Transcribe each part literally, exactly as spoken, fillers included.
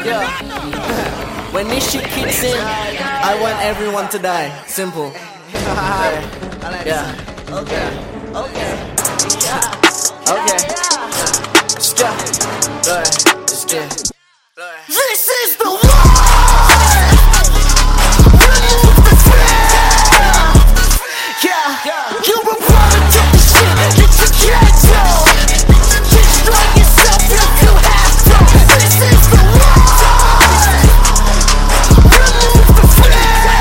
Yeah. When this shit kicks in, I want everyone to die. Simple. Yeah. Yeah. Okay. Okay. Yeah. Okay. Let's go. Let's go. This is the war. Remove the fear. Yeah. You're a product of the shit that you can't do. Destroy yourself if you have to. This is the war. Remove the fear.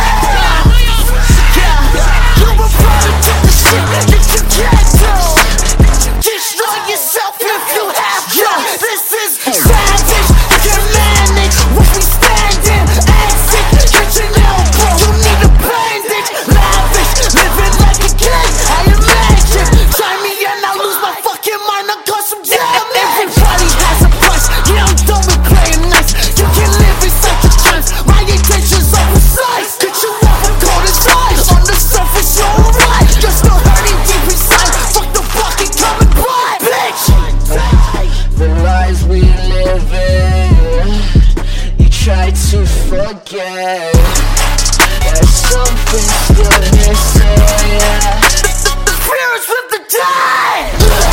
Yeah. You're a product of the shit that you can't do. Destroy yourself if you have to. This is savage. You can manage what we stand in. Exit, get your elbow. You need a bandage. Lavish, living like a king. I imagine. Try me and I'll lose my fucking mind. I'll cause some damage. Everybody has a price. Yeah, I'm done with playing nice. You can live inside your trance. My intentions are precise. Get you off and cold as ice. On the surface, you're alright. You're still hurting deep inside. Fuck the bucket coming by, bitch. The lies we live in, you try to forget. There's something still missing. The spirits with the die.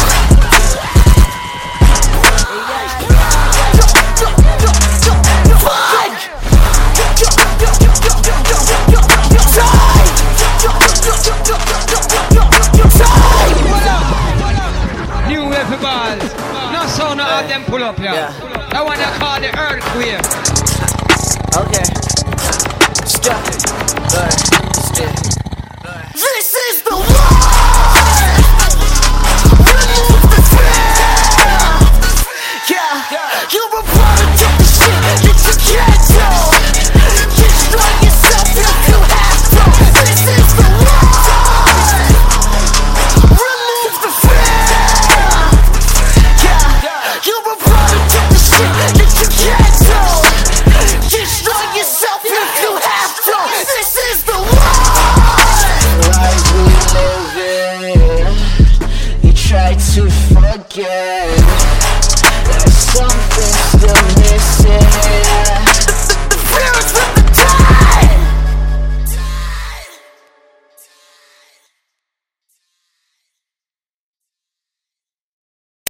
New weapon balls. No sound no have them pull up here. Yeah. That one they call the earthquake. Okay. Let's go. Let's go. This is the war.